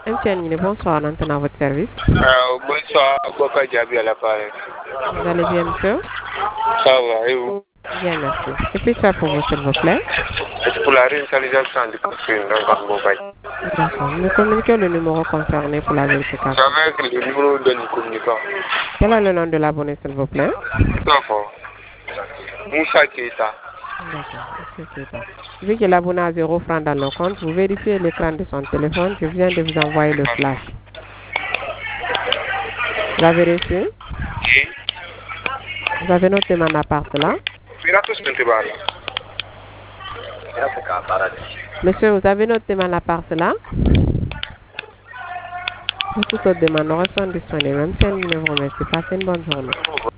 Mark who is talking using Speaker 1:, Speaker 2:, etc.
Speaker 1: MTN, bonsoir, maintenant à votre service.
Speaker 2: Bonsoir, Boka Diaby à l'appareil.
Speaker 1: Vous allez bien, monsieur?
Speaker 2: Ça va, et vous?
Speaker 1: Bien, merci. Que puis-je faire pour vous, s'il vous plaît?
Speaker 2: C'est pour la réinitialisation du profil dans Bokaï.
Speaker 1: D'accord. Nous communiquons le numéro concerné pour la vérification.
Speaker 2: J'avais le numéro de communicant.
Speaker 1: Quel est le nom de l'abonné, s'il vous plaît?
Speaker 2: D'accord. Moussa Keita.
Speaker 1: D'accord, monsieur Keita. Vu que l'abonné a 0 francs dans le compte, vous vérifiez l'écran de son téléphone. Je viens de vous envoyer le flash. Vous avez reçu?
Speaker 2: Oui.
Speaker 1: Vous avez noté mon appart là? Monsieur, vous avez noté mon appart là? Pour toutes autres demandes, nous restons disponibles. Même si elle ne vous remercie pas, passez une bonne journée.